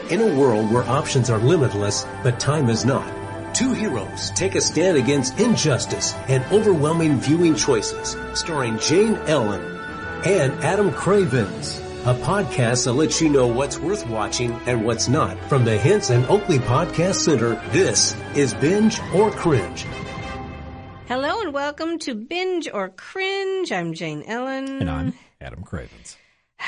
In a world where options are limitless, but time is not, two heroes take a stand against injustice and overwhelming viewing choices, starring Jane Ellen and Adam Cravens. A podcast that lets you know what's worth watching and what's not. From the Hints and Oakley Podcast Center, this is Binge or Cringe. Hello and welcome to Binge or Cringe. I'm Jane Ellen. And I'm Adam Cravens.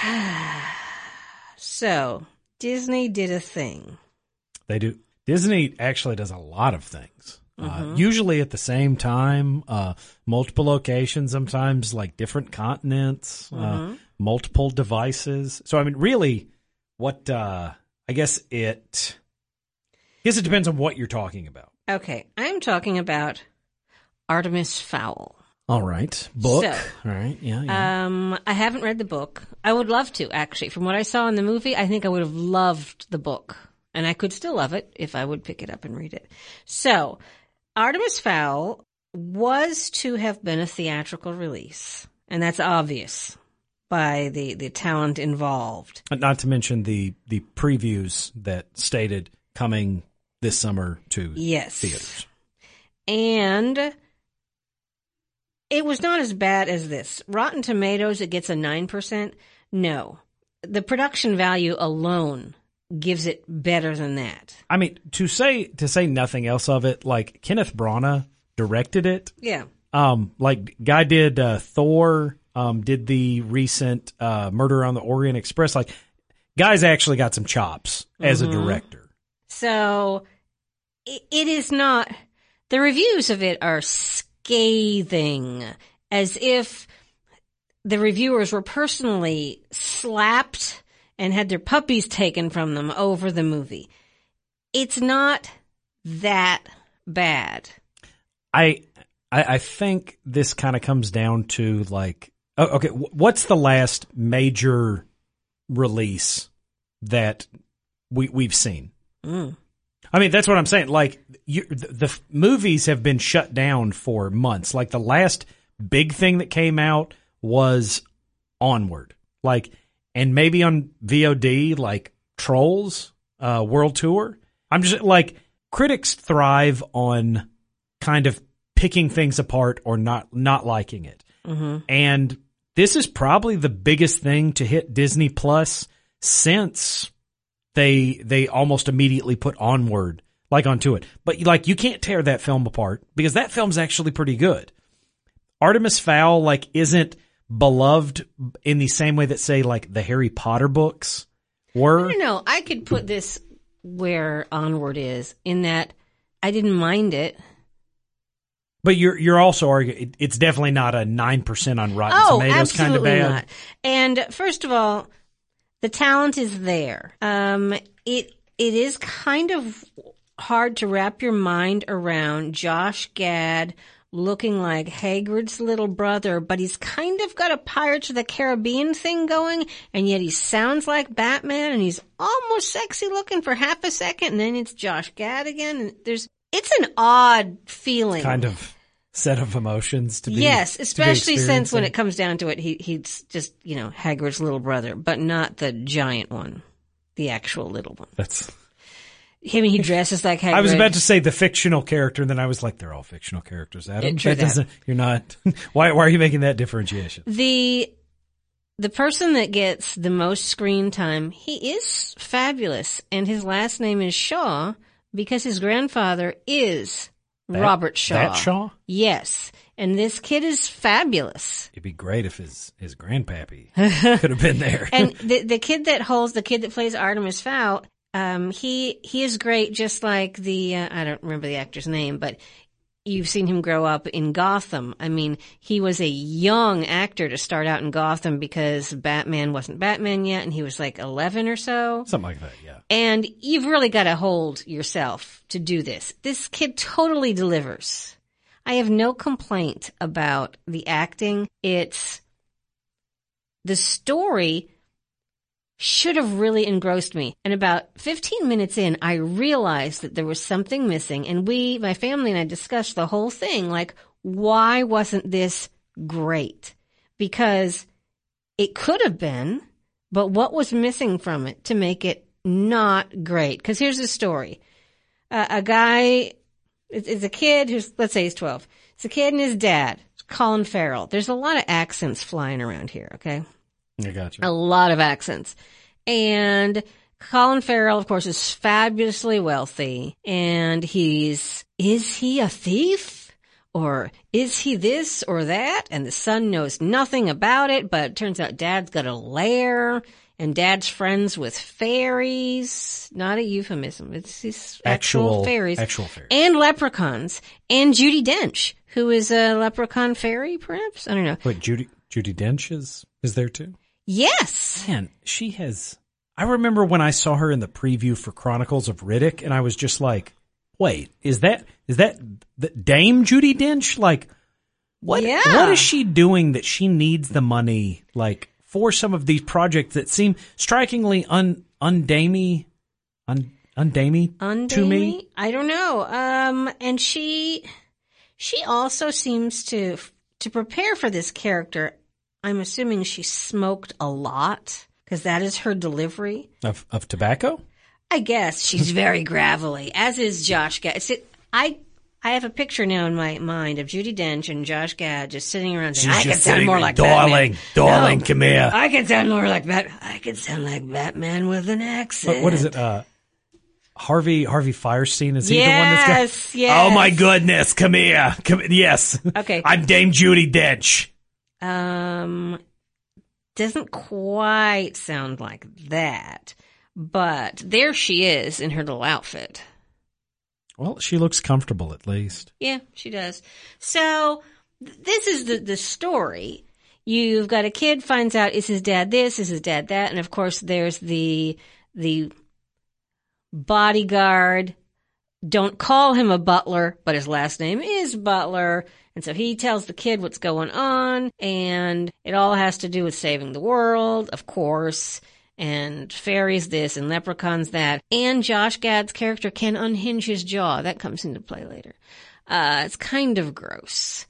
So, Disney did a thing. They do. Disney actually does a lot of things. Usually at the same time, multiple locations, sometimes like different continents, multiple devices. So, I mean, really, what I guess it depends on what you're talking about. Okay, I'm talking about Artemis Fowl. All right. Book. So, all right. Yeah. I haven't read the book. I would love to, actually. From what I saw in the movie, I think I would have loved the book. And I could still love it if I would pick it up and read it. So, Artemis Fowl was to have been a theatrical release. And that's obvious by the talent involved. Not to mention the previews that stated coming this summer to theaters. And it was not as bad as this. Rotten Tomatoes, it gets a 9%. No. The production value alone gives it better than that. I mean, to say nothing else of it, like Kenneth Branagh directed it. Yeah. Like guy did Thor, did the recent Murder on the Orient Express. Like, guy's actually got some chops as a director. So it is not. The reviews of it are scathing, as if the reviewers were personally slapped and had their puppies taken from them over the movie. It's not that bad. I think this kind of comes down to like, okay, what's the last major release that we've seen? I mean, that's what I'm saying. Like, the movies have been shut down for months. Like, the last big thing that came out was Onward. Like, and maybe on VOD, like Trolls World Tour. I'm just like, critics thrive on kind of picking things apart or not liking it. And this is probably the biggest thing to hit Disney Plus since they almost immediately put Onward like onto it. But like, you can't tear that film apart because that film's actually pretty good. Artemis Fowl like isn't beloved in the same way that, say, like the Harry Potter books were. I don't know. I could put this where Onward is, in that I didn't mind it. But you're also arguing it's definitely not a 9% on Rotten Tomatoes kind of bad. Not. And first of all, the talent is there. It is kind of hard to wrap your mind around Josh Gad looking like Hagrid's little brother, but he's kind of got a Pirates of the Caribbean thing going, and yet he sounds like Batman, and he's almost sexy looking for half a second, and then it's Josh Gad again. And it's an odd feeling. Kind of set of emotions to be. Yes, especially since when it comes down to it, he's just, Hagrid's little brother, but not the giant one, the actual little one. He dresses like Hagrid. I was about to say the fictional character, and then I was like, they're all fictional characters, Adam. You're not. Why are you making that differentiation? The person that gets the most screen time, he is fabulous, and his last name is Shaw because his grandfather is Robert Shaw. That Shaw? Yes. And this kid is fabulous. It'd be great if his grandpappy could have been there. And the kid that plays Artemis Fowl, he is great, just like I don't remember the actor's name, but you've seen him grow up in Gotham. I mean, he was a young actor to start out in Gotham because Batman wasn't Batman yet, and he was like 11 or so. Something like that, yeah. And you've really got to hold yourself to do this. This kid totally delivers. I have no complaint about the acting. It's the story should have really engrossed me. And about 15 minutes in, I realized that there was something missing. And my family and I discussed the whole thing. Like, why wasn't this great? Because it could have been, but what was missing from it to make it not great. Because here's the story. A guy is a kid who's, let's say he's 12. It's a kid and his dad, Colin Farrell. There's a lot of accents flying around here, okay? I got you. A lot of accents. And Colin Farrell, of course, is fabulously wealthy. And is he a thief? Or is he this or that? And the son knows nothing about it, but it turns out dad's got a lair. And dad's friends with fairies. Not a euphemism. It's these actual fairies. Actual fairies. And leprechauns. And Judi Dench, who is a leprechaun fairy, perhaps? I don't know. Wait, Judi Dench is there too? Yes. Man, she has... I remember when I saw her in the preview for Chronicles of Riddick, and I was just like, wait, is that the Dame Judi Dench? Like, what is she doing that she needs the money, like, for some of these projects that seem strikingly undamey to me? I don't know. And she also seems to prepare for this character. I'm assuming she smoked a lot because that is her delivery of tobacco. I guess she's very gravelly, as is Josh Gad. I have a picture now in my mind of Judi Dench and Josh Gad just sitting around saying, I can sound more like Batman. Darling, come here. I can sound more like Batman. I can sound like Batman with an accent. What is it? Harvey Fierstein, is he the one that's got... Yes. Oh my goodness, come here. Yes. Okay. I'm Dame Judi Dench. Doesn't quite sound like that, but there she is in her little outfit. Well, she looks comfortable at least. Yeah, she does. So this is the story. You've got a kid finds out, is his dad this, is his dad that, and of course there's the bodyguard. Don't call him a butler, but his last name is Butler. And so he tells the kid what's going on, and it all has to do with saving the world, of course, and fairies this and leprechauns that. And Josh Gad's character can unhinge his jaw. That comes into play later. It's kind of gross.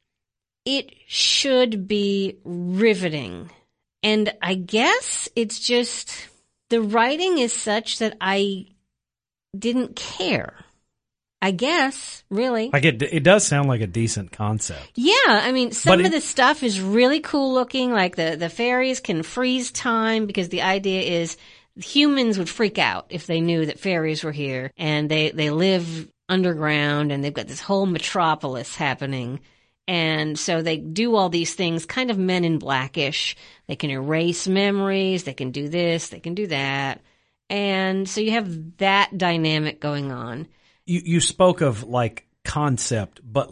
It should be riveting. And I guess it's just, the writing is such that I didn't care. I guess, really. Like it does sound like a decent concept. Yeah, I mean, some of the stuff is really cool looking. Like the fairies can freeze time because the idea is humans would freak out if they knew that fairies were here, and they live underground and they've got this whole metropolis happening. And so they do all these things, kind of Men in Blackish. They can erase memories. They can do this. They can do that. And so you have that dynamic going on. You spoke of like concept, but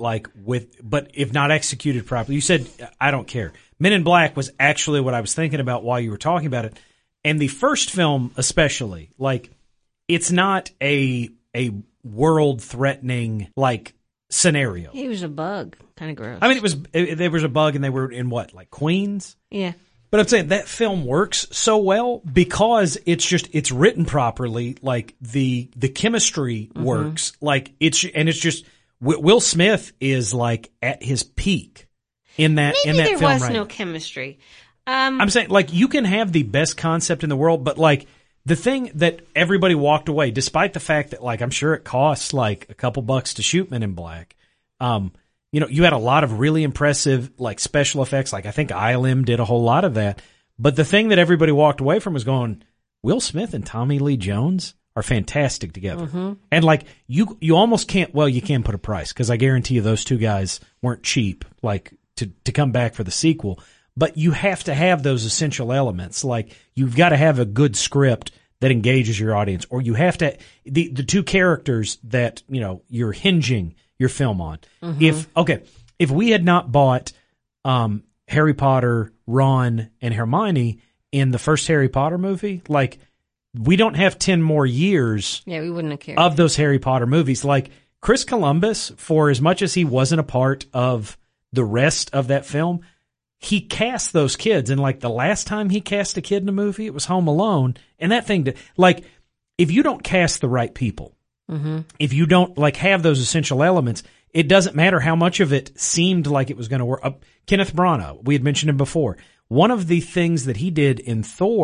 if not executed properly, you said, I don't care. Men in Black was actually what I was thinking about while you were talking about it. And the first film, especially, like, it's not a world threatening, like, scenario. It was a bug. Kind of gross. I mean, there was a bug and they were in what, like Queens? Yeah. But I'm saying that film works so well because it's written properly. Like the chemistry works. Like it's just Will Smith is like at his peak in that Maybe in that there film. was right no now. chemistry. I'm saying like you can have the best concept in the world, but like the thing that everybody walked away, despite the fact that like I'm sure it costs like a couple bucks to shoot Men in Black. You know, you had a lot of really impressive, like, special effects. Like, I think ILM did a whole lot of that. But the thing that everybody walked away from was going, Will Smith and Tommy Lee Jones are fantastic together. Mm-hmm. And, like, you almost can't, well, you can put a price, because I guarantee you those two guys weren't cheap, like, to come back for the sequel. But you have to have those essential elements. Like, you've got to have a good script that engages your audience. Or you have to, the two characters that, you know, you're hinging your film on. Mm-hmm. If we had not bought Harry Potter, Ron, and Hermione in the first Harry Potter movie, like, we don't have 10 more years we wouldn't have cared. Of those Harry Potter movies. Like, Chris Columbus, for as much as he wasn't a part of the rest of that film, he cast those kids. And, like, the last time he cast a kid in a movie, it was Home Alone. And that thing, like, if you don't cast the right people, if you don't like have those essential elements, it doesn't matter how much of it seemed like it was going to work. Kenneth Branagh, we had mentioned him before. One of the things that he did in Thor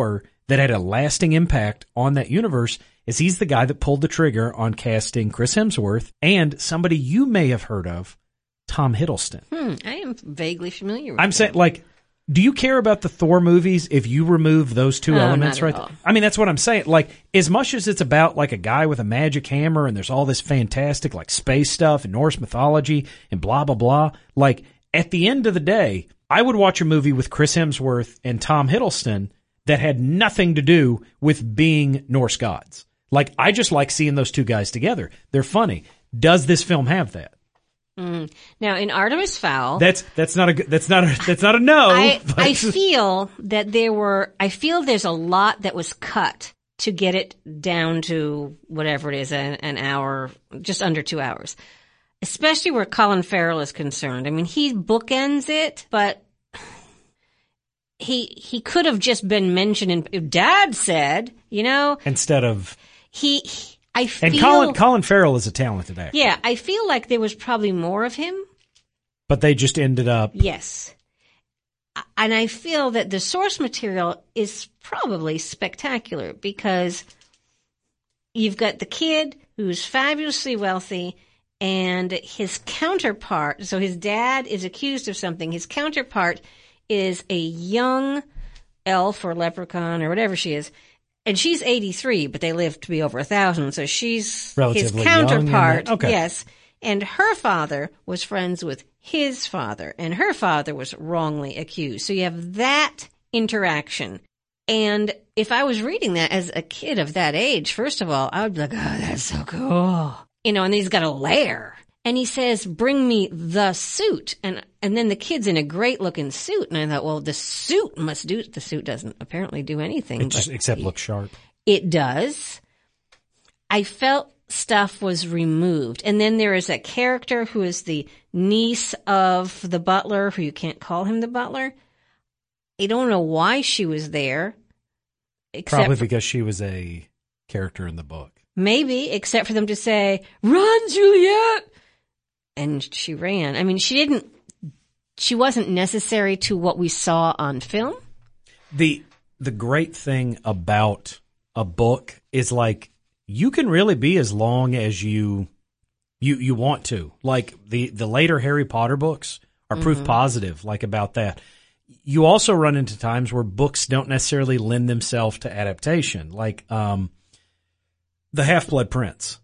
that had a lasting impact on that universe is he's the guy that pulled the trigger on casting Chris Hemsworth and somebody you may have heard of, Tom Hiddleston. I am vaguely familiar with I'm saying, like, do you care about the Thor movies if you remove those two elements right there? I mean, that's what I'm saying. Like, as much as it's about, like, a guy with a magic hammer and there's all this fantastic, like, space stuff and Norse mythology and blah, blah, blah, like, at the end of the day, I would watch a movie with Chris Hemsworth and Tom Hiddleston that had nothing to do with being Norse gods. Like, I just like seeing those two guys together. They're funny. Does this film have that? Now, in Artemis Fowl, that's not a no. I feel that I feel there's a lot that was cut to get it down to whatever it is, an hour, just under 2 hours. Especially where Colin Farrell is concerned. I mean, he bookends it, but he could have just been mentioned in Dad said, you know, instead of I feel, and Colin Farrell is a talented actor. Yeah, I feel like there was probably more of him. But they just ended up. Yes. And I feel that the source material is probably spectacular because you've got the kid who's fabulously wealthy and his counterpart. So his dad is accused of something. His counterpart is a young elf or leprechaun or whatever she is. And she's 83, but they live to be over 1,000. So she's relatively his counterpart. Young. Okay. Yes. And her father was friends with his father, and her father was wrongly accused. So you have that interaction. And if I was reading that as a kid of that age, first of all, I would be like, oh, that's so cool. You know, and he's got a lair. And he says, bring me the suit. And then the kid's in a great looking suit. And I thought, well, the suit must do, the suit doesn't apparently do anything. Except look sharp. It does. I felt stuff was removed. And then there is a character who is the niece of the butler, who you can't call him the butler. I don't know why she was there. Probably because she was a character in the book. Maybe, except for them to say, run, Juliet! And she ran. I mean, she wasn't necessary to what we saw on film. The great thing about a book is, like, you can really be as long as you want to. Like the later Harry Potter books are proof positive, like, about that. You also run into times where books don't necessarily lend themselves to adaptation, like The Half-Blood Prince.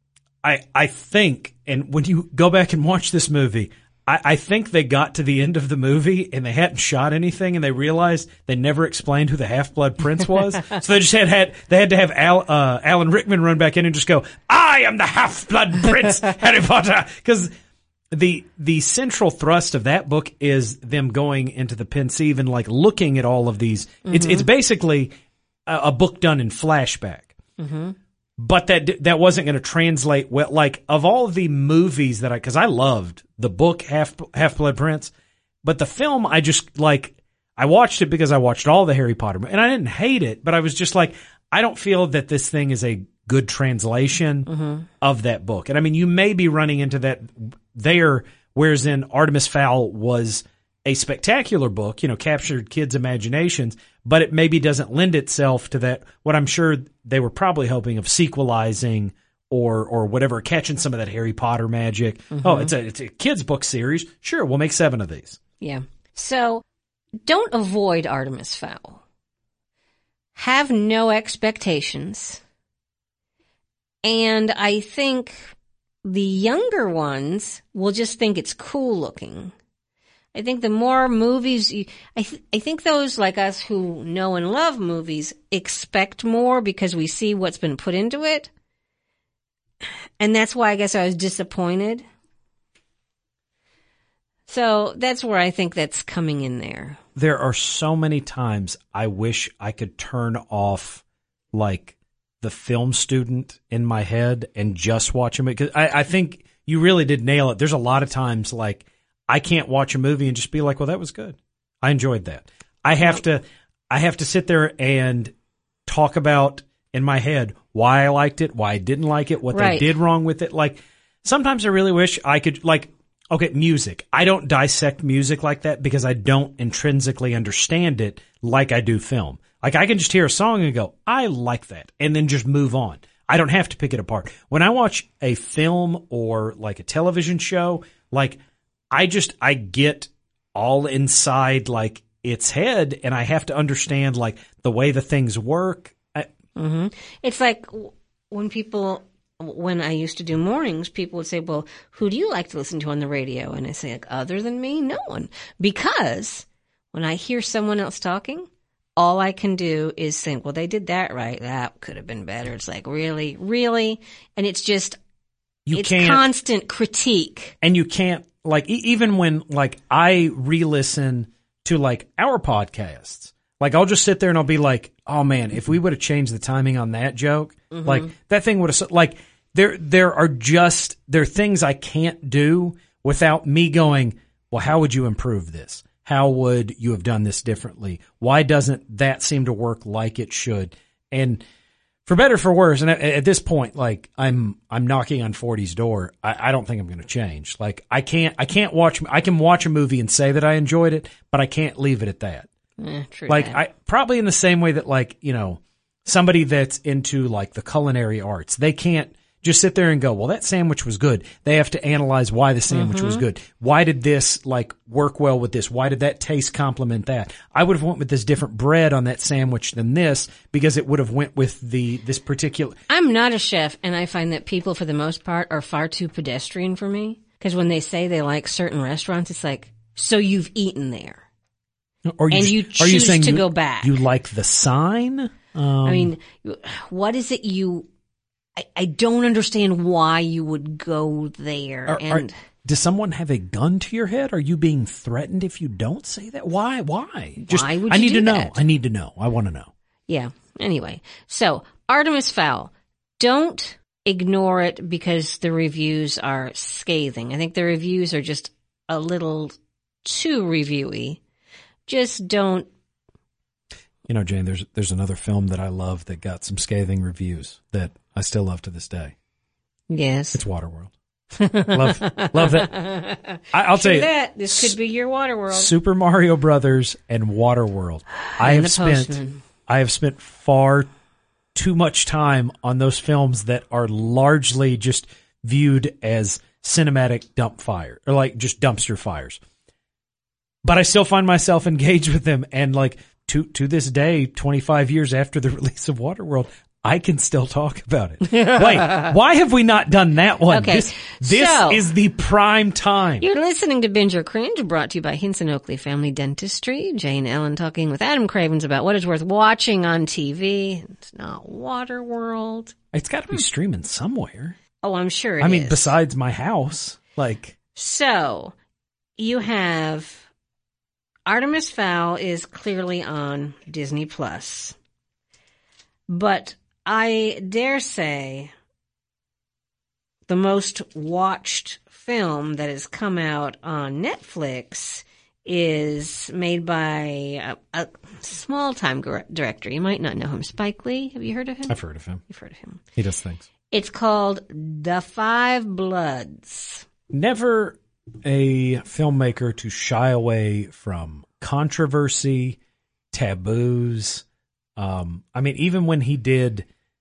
I think, and when you go back and watch this movie, I think they got to the end of the movie and they hadn't shot anything and they realized they never explained who the Half-Blood Prince was. So they just had to have Alan Rickman run back in and just go, I am the Half-Blood Prince, Harry Potter. Because the central thrust of that book is them going into the Pensieve and, like, looking at all of these. It's basically a book done in flashback. But that wasn't going to translate well. Like, of all of the movies because I loved the book Half-Blood Prince, but the film I just, like, I watched it because I watched all the Harry Potter movies, and I didn't hate it, but I was just like, I don't feel that this thing is a good translation of that book. And I mean, you may be running into that there, whereas in Artemis Fowl was a spectacular book, you know, captured kids' imaginations, but it maybe doesn't lend itself to that, what I'm sure they were probably hoping of sequelizing or whatever, catching some of that Harry Potter magic. Oh, it's a kids' book series. Sure, we'll make 7 of these. Yeah. So don't avoid Artemis Fowl. Have no expectations. And I think the younger ones will just think it's cool looking. I think the more movies, I think those like us who know and love movies expect more because we see what's been put into it. And that's why I guess I was disappointed. So that's where I think that's coming in there. There are so many times I wish I could turn off, like, the film student in my head and just watch a movie. Because I think you really did nail it. There's a lot of times, like, I can't watch a movie and just be like, well, that was good. I enjoyed that. I have to sit there and talk about in my head why I liked it, why I didn't like it, what they did wrong with it. Like, sometimes I really wish I could, like, okay, music. I don't dissect music like that because I don't intrinsically understand it like I do film. Like I can just hear a song and go, I like that, and then just move on. I don't have to pick it apart. When I watch a film or like a television show, like I get all inside like its head, and I have to understand like the way the things work. It's like when I used to do mornings, people would say, well, who do you like to listen to on the radio? And I say, like, other than me, no one. Because when I hear someone else talking, all I can do is think, well, they did that right. That could have been better. It's like, really? Really? And it's just, it's constant critique. And you can't, like, even when, like, I re-listen to, like, our podcasts, like, I'll just sit there and I'll be like, oh, man, if we would have changed the timing on that joke, like, that thing would have, like, there are things I can't do without me going, well, how would you improve this? How would you have done this differently? Why doesn't that seem to work like it should? And for better or for worse, and at this point, like I'm knocking on 40's door. I don't think I'm going to change. Like I can watch a movie and say that I enjoyed it, but I can't leave it at that. True. Like I probably in the same way that like, you know, somebody that's into like the culinary arts, they can't just sit there and go, well, that sandwich was good. They have to analyze why the sandwich was good. Why did this like work well with this? Why did that taste complement that? I would have went with this different bread on that sandwich than this because it would have went with this particular. I'm not a chef, and I find that people for the most part are far too pedestrian for me. Because when they say they like certain restaurants, it's like, so you've eaten there. You choose to go back. You like the sign? I mean, what is it I don't understand why you would go there. Does someone have a gun to your head? Are you being threatened if you don't say that? Why? Just, why would you I need do to know. that? I need to know. I want to know. Yeah. Anyway, so Artemis Fowl. Don't ignore it because the reviews are scathing. I think the reviews are just a little too reviewy. Just don't. You know, Jane, there's another film that I love that got some scathing reviews that I still love to this day. Yes. It's Waterworld. Love that. I'll tell you that. This could be your Waterworld. Super Mario Brothers and Waterworld. I have spent far too much time on those films that are largely just viewed as cinematic dump fire or like just dumpster fires. But I still find myself engaged with them, and like to this day, 25 years after the release of Waterworld, I can still talk about it. Wait, why have we not done that one? Okay. This is the prime time. You're listening to Binge or Cringe, brought to you by Hinson Oakley Family Dentistry. Jane Ellen talking with Adam Cravens about what is worth watching on TV. It's not Waterworld. It's got to be streaming somewhere. Oh, I'm sure it is. I mean, besides my house. Like, so, you have Artemis Fowl is clearly on Disney Plus. But I dare say the most watched film that has come out on Netflix is made by a small-time director. You might not know him. Spike Lee. Have you heard of him? I've heard of him. You've heard of him. He does things. It's called The Five Bloods. Never a filmmaker to shy away from controversy, taboos. I mean, even when he did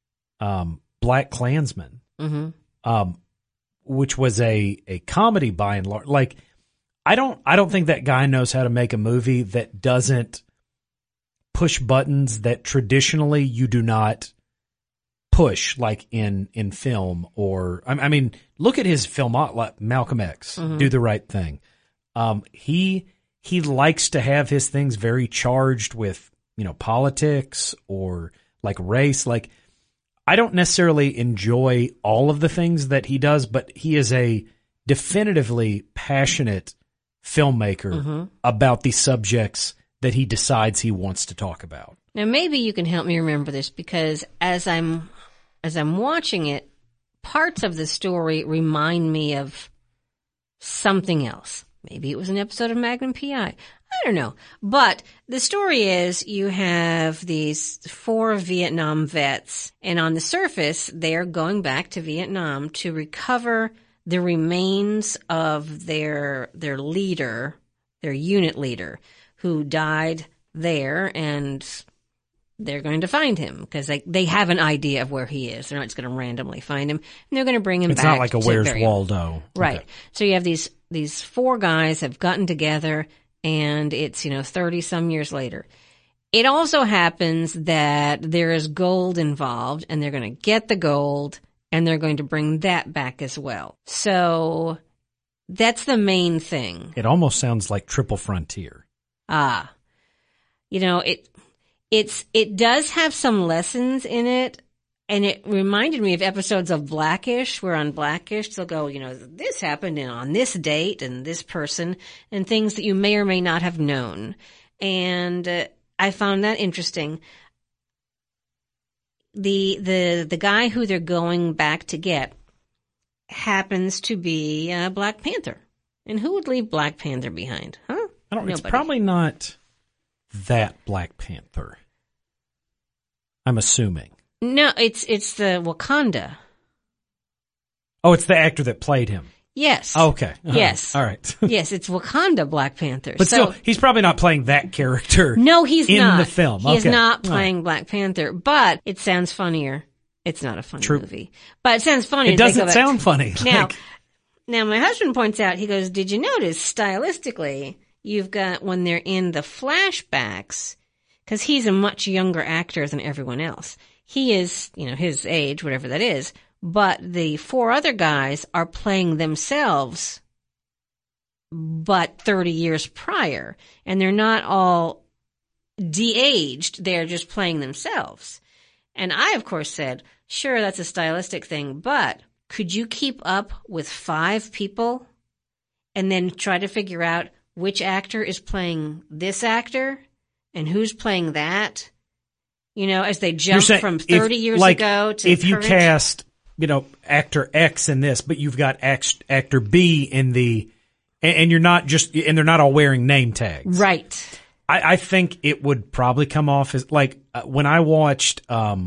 Black Klansman, which was a comedy by and large, like I don't think that guy knows how to make a movie that doesn't push buttons that traditionally you do not push, like in film or I mean, look at his film like Malcolm X, Do the Right Thing. He likes to have his things very charged with, you know, politics or like race. Like, I don't necessarily enjoy all of the things that he does, but he is a definitively passionate filmmaker about the subjects that he decides he wants to talk about. Now, maybe you can help me remember this, because as I'm watching it, parts of the story remind me of something else. Maybe it was an episode of Magnum P.I. I don't know. But the story is you have these 4 Vietnam vets, and on the surface, they're going back to Vietnam to recover the remains of their leader, their unit leader, who died there and they're going to find him because they have an idea of where he is. They're not just going to randomly find him, and they're going to bring him back. It's not like a to Where's bury him. Waldo. Right. Okay. So you have these four guys have gotten together, and it's 30 some years later. It also happens that there is gold involved, and they're going to get the gold, and they're going to bring that back as well. So that's the main thing. It almost sounds like Triple Frontier. It does have some lessons in it, and it reminded me of episodes of Blackish, where on Blackish they'll go, this happened on this date and this person, and things that you may or may not have known. And I found that interesting. The guy who they're going back to get happens to be Black Panther. And who would leave Black Panther behind? Huh? It's probably not that Black Panther. I'm assuming. No, it's the Wakanda. Oh, it's the actor that played him. Yes. Oh, okay. Yes. All right. Yes, it's Wakanda Black Panther. But still, he's probably not playing that character. No, he's in not. the film. He is Okay. not playing Black Panther, but it sounds funnier. It's not a funny True. movie. But it sounds funny. It doesn't sound funny. Now my husband points out, he goes, did you notice stylistically, you've got when they're in the flashbacks, because he's a much younger actor than everyone else. He is, his age, whatever that is, but the four other guys are playing themselves, but 30 years prior. And they're not all de-aged, they're just playing themselves. And I, of course, said, sure, that's a stylistic thing, but could you keep up with 5 people and then try to figure out which actor is playing this actor and who's playing that? As they jump from 30 years ago to if you current. cast, actor X in this, but you've got actor B in the, and you're not and they're not all wearing name tags. Right. I think it would probably come off as when I watched,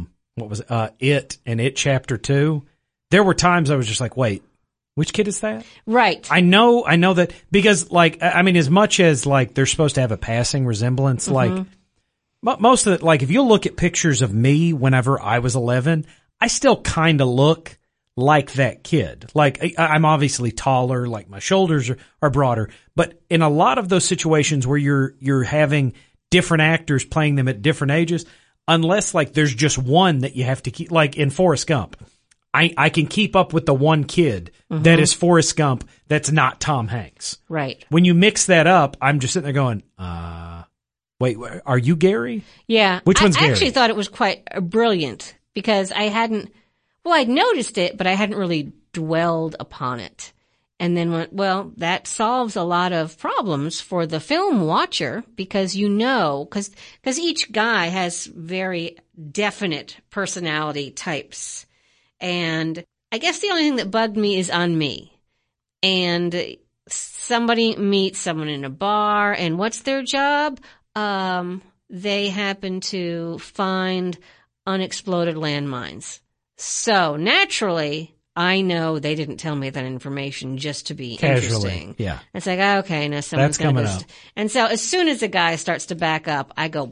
It and It Chapter 2, there were times I was just like, wait, which kid is that? Right. I know that because as much as they're supposed to have a passing resemblance, most of it, if you look at pictures of me whenever I was 11, I still kind of look like that kid. I'm obviously taller, my shoulders are broader, but in a lot of those situations where you're having different actors playing them at different ages, unless there's just one that you have to keep, in Forrest Gump, I can keep up with the one kid that is Forrest Gump that's not Tom Hanks. Right. When you mix that up, I'm just sitting there going, wait, are you Gary? Yeah. Which one's Gary? I actually thought it was quite brilliant because I'd noticed it, but I hadn't really dwelled upon it. And then went, well, that solves a lot of problems for the film watcher because because each guy has very definite personality types. And I guess the only thing that bugged me is on me. And somebody meets someone in a bar, and what's their job? They happen to find unexploded landmines. So naturally, I know they didn't tell me that information just to be Casually, interesting. yeah. It's like, okay, now someone's That's coming up. And so as soon as the guy starts to back up, I go.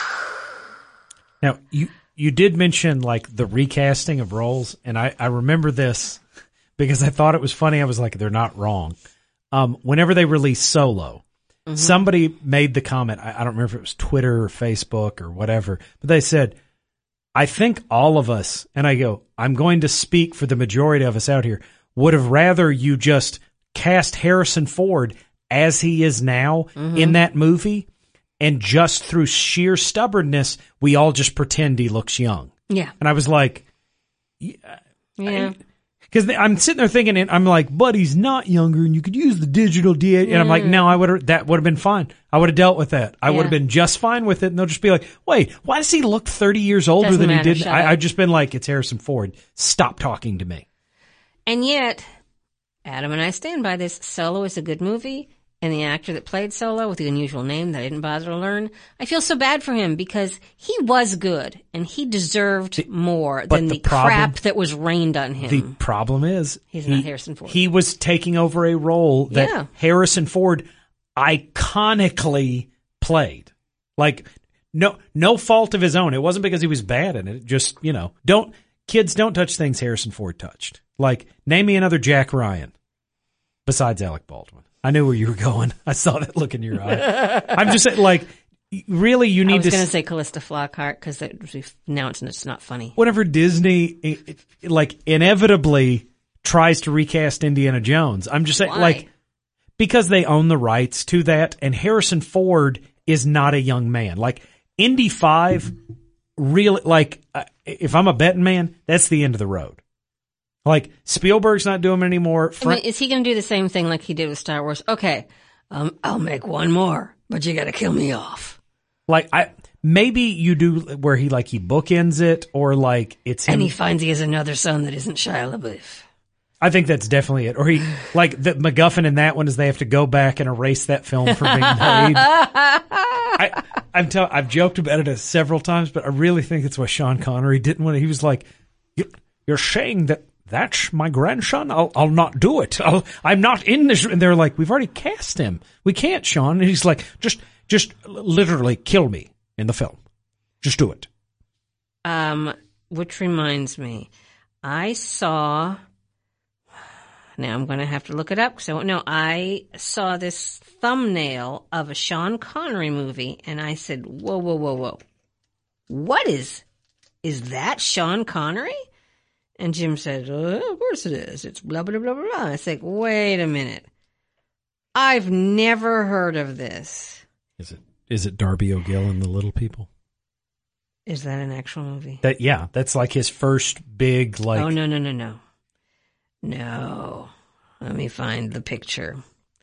Now, you did mention the recasting of roles, and I remember this because I thought it was funny. I was like, they're not wrong. Whenever they released Solo, somebody made the comment, I don't remember if it was Twitter or Facebook or whatever, but they said, I think all of us, and I go, I'm going to speak for the majority of us out here, would have rather you just cast Harrison Ford as he is now in that movie, and just through sheer stubbornness, we all just pretend he looks young. Yeah. And I was like, Yeah. because I'm sitting there thinking, and I'm like, but he's not younger, and you could use the digital DA. And I'm like, no, that would have been fine. I would have dealt with that. I would have been just fine with it. And they'll just be like, wait, why does he look 30 years older Doesn't than he matter, did? shut up. I've just been like, it's Harrison Ford. Stop talking to me. And yet, Adam and I stand by this. Solo is a good movie. And the actor that played Solo with the unusual name that I didn't bother to learn, I feel so bad for him because he was good and he deserved more than the crap that was rained on him. The problem is He's not Harrison Ford. He was taking over a role that Harrison Ford iconically played. no fault of his own. It wasn't because he was bad in it. Just, kids don't touch things Harrison Ford touched. Like, name me another Jack Ryan besides Alec Baldwin. I knew where you were going. I saw that look in your eye. I'm just saying, like, really, you need to... I was going to say Callista Flockhart because now it's not funny. Whenever Disney, inevitably tries to recast Indiana Jones, I'm just saying, Why? because they own the rights to that, and Harrison Ford is not a young man. Like, Indy 5, really, if I'm a betting man, that's the end of the road. Like, Spielberg's not doing it anymore. Is he going to do the same thing like he did with Star Wars? Okay, I'll make one more, but you got to kill me off. Maybe you do where he bookends it, or it's him. And he finds he has another son that isn't Shia LaBeouf. I think that's definitely it. Or the MacGuffin in that one is they have to go back and erase that film from being made. I've joked about it several times, but I really think it's why Sean Connery didn't want it. He was like, "You're saying that's my grandson? I'll not do it. I'm not in this." And they're like, "We've already cast him. We can't, Sean." And he's like, just literally kill me in the film. Just do it. Which reminds me, I saw... Now I'm going to have to look it up because I saw this thumbnail of a Sean Connery movie, and I said, whoa. What is that Sean Connery? And Jim said, of course it is. It's blah, blah, blah, blah, blah. I said, wait a minute. I've never heard of this. Is it Darby O'Gill and the Little People? Is that an actual movie? That's like his first big, Oh, no. No. Let me find the picture.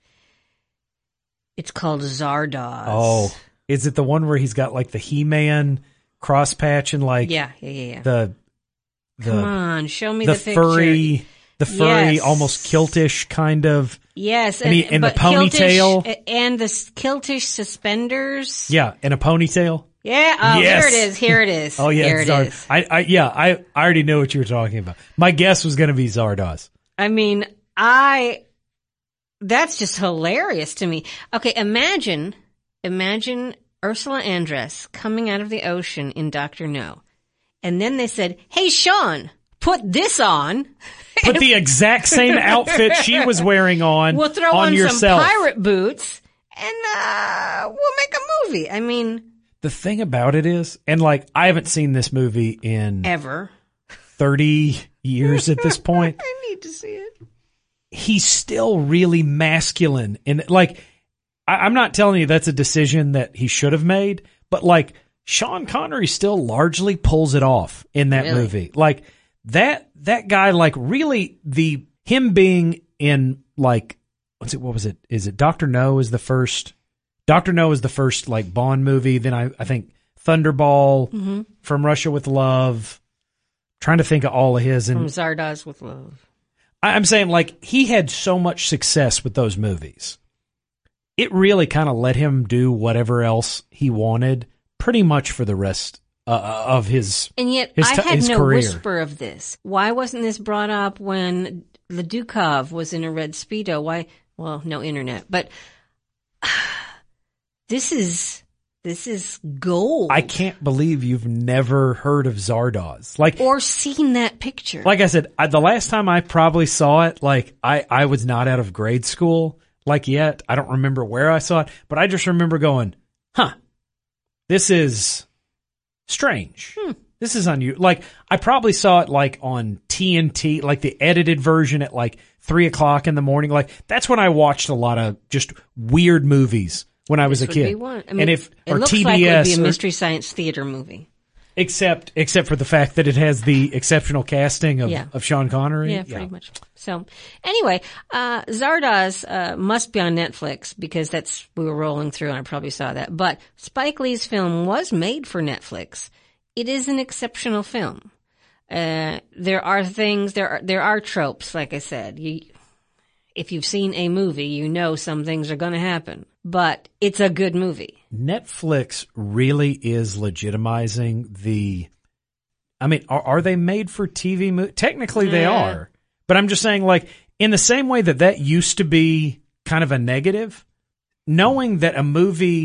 It's called Zardoz. Oh. Is it the one where he's got the He-Man cross patch and Yeah. The Come on, show me the picture. The furry, Yes. almost kiltish kind of. Yes. And the ponytail. And the kiltish suspenders. Yeah, and a ponytail. Yeah. Oh, Yes. Here it is. Oh, yeah. Here it is. I already know what you were talking about. My guess was going to be Zardoz. I mean, that's just hilarious to me. Okay, imagine Ursula Andress coming out of the ocean in Dr. No. And then they said, "Hey, Sean, put this on." Put the exact same outfit she was wearing on. We'll throw on yourself. some pirate boots and we'll make a movie. I mean, the thing about it is, and I haven't seen this movie in ever 30 years at this point. I need to see it. He's still really masculine. And I'm not telling you that's a decision that he should have made, but Sean Connery still largely pulls it off in that movie. That guy, really him being in what was it? Is it Dr. No is the first? Dr. No is the first Bond movie. Then I think Thunderball, From Russia with Love. Trying to think of all of his. And From Zardoz with Love. I'm saying he had so much success with those movies. It really kind of let him do whatever else he wanted pretty much for the rest of his career. And yet I had no whisper of this. Why wasn't this brought up when Ledukov was in a red Speedo? Why? Well, no internet, but this is gold. I can't believe you've never heard of Zardoz. Or seen that picture. Like I said, the last time I probably saw it, I was not out of grade school yet. I don't remember where I saw it, but I just remember going, this is strange. This is unusual. I probably saw it on TNT, the edited version at 3:00 in the morning. That's when I watched a lot of just weird movies when I was a kid. And it looks TBS like it would be a Mystery Science Theater movie. Except for the fact that it has the exceptional casting of Sean Connery. Yeah, pretty much. So anyway, Zardoz must be on Netflix because we were rolling through and I probably saw that. But Spike Lee's film was made for Netflix. It is an exceptional film. There are tropes, like I said. If you've seen a movie, you know some things are going to happen. But it's a good movie. Netflix really is legitimizing are they made for TV movies? Technically they are. But I'm just saying, in the same way that used to be kind of a negative, knowing that a movie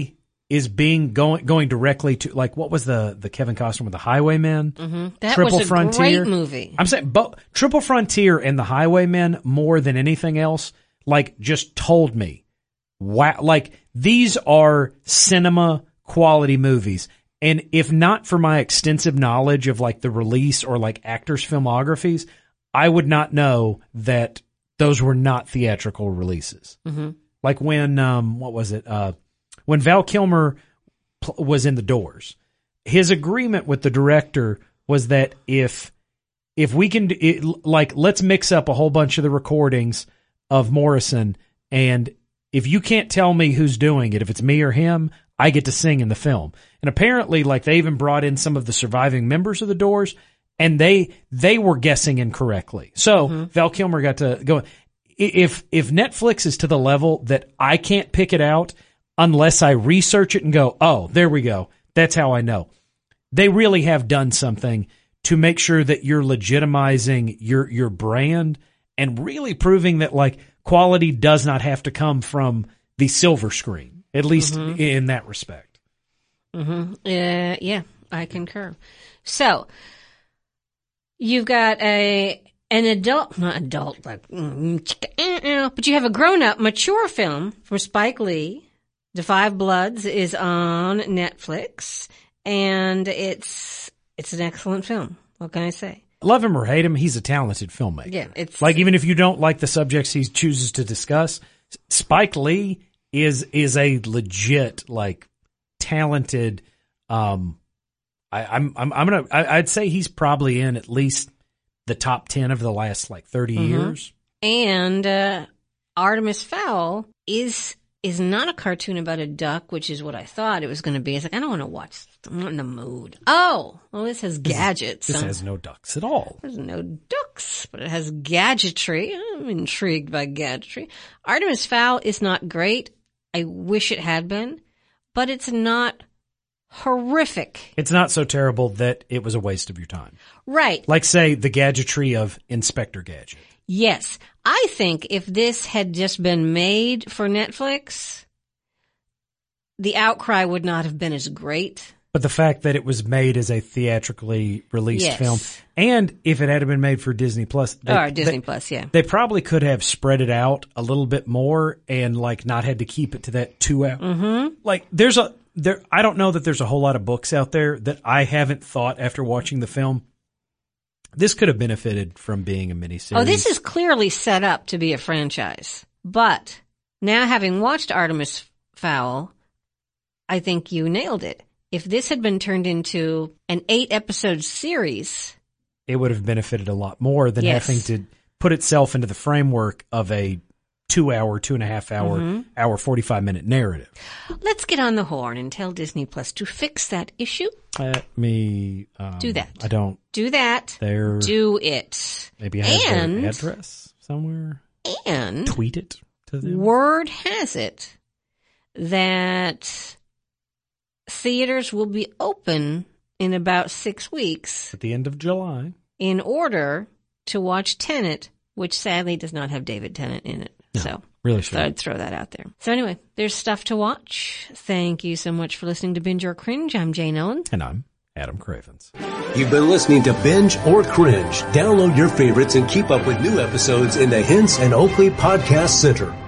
is going directly to, like, what was the Kevin Costner with the Highwaymen? Mm-hmm. That Triple was a Frontier. great movie. I'm saying Triple Frontier and the Highwaymen, more than anything else, like, just told me, wow, like, these are cinema quality movies. And if not for my extensive knowledge of, like, the release or, like, actors' filmographies, I would not know that those were not theatrical releases. Mm-hmm. Like when, what was it? When Val Kilmer was in The Doors, his agreement with the director was that if we can, like, let's mix up a whole bunch of the recordings of Morrison, and if you can't tell me who's doing it, if it's me or him, I get to sing in the film. And apparently, like, they even brought in some of the surviving members of The Doors, and they were guessing incorrectly. So Val Kilmer got to go. If Netflix is to the level that I can't pick it out unless I research it and go, oh, there we go, that's how I know. They really have done something to make sure that you're legitimizing your brand and really proving that, like, quality does not have to come from the silver screen, at least in that respect. Mm-hmm. Yeah, I concur. So you've got not adult, like, but you have a grown-up, mature film from Spike Lee. The Five Bloods is on Netflix, and it's an excellent film. What can I say? Love him or hate him, he's a talented filmmaker. Yeah, it's like, even if you don't like the subjects he chooses to discuss, Spike Lee is a legit, like, talented. I'd say he's probably in at least the top 10 of the last, like, 30 years. And Artemis Fowl is not a cartoon about a duck, which is what I thought it was going to be. It's like, I don't want to watch. I'm not in the mood. Oh, well, this has gadgets. This has no ducks at all. There's no ducks, but it has gadgetry. I'm intrigued by gadgetry. Artemis Fowl is not great. I wish it had been, but it's not horrific. It's not so terrible that it was a waste of your time. Right. Like, say, the gadgetry of Inspector Gadget. Yes. I think if this had just been made for Netflix, the outcry would not have been as great. But the fact that it was made as a theatrically released film, and if it had been made for Disney Plus, they probably could have spread it out a little bit more and, like, not had to keep it to that 2 hour. Mm-hmm. Like, I don't know that there's a whole lot of books out there that I haven't thought after watching the film, this could have benefited from being a miniseries. Oh, this is clearly set up to be a franchise. But now, having watched Artemis Fowl, I think you nailed it. If this had been turned into an 8-episode series, it would have benefited a lot more than having to put itself into the framework of a 2 hour, 2.5 hour, hour 45-minute narrative. Let's get on the horn and tell Disney Plus to fix that issue. Let me do that. I don't do that. Do it. Maybe I have their address somewhere. And tweet it to them. Word has it that theaters will be open in about 6 weeks. At the end of July. In order to watch Tenet, which sadly does not have David Tennant in it. No, so really should. I'd throw that out there. So anyway, there's stuff to watch. Thank you so much for listening to Binge or Cringe. I'm Jane Ellen. And I'm Adam Cravens. You've been listening to Binge or Cringe. Download your favorites and keep up with new episodes in the Hints and Oakley Podcast Center.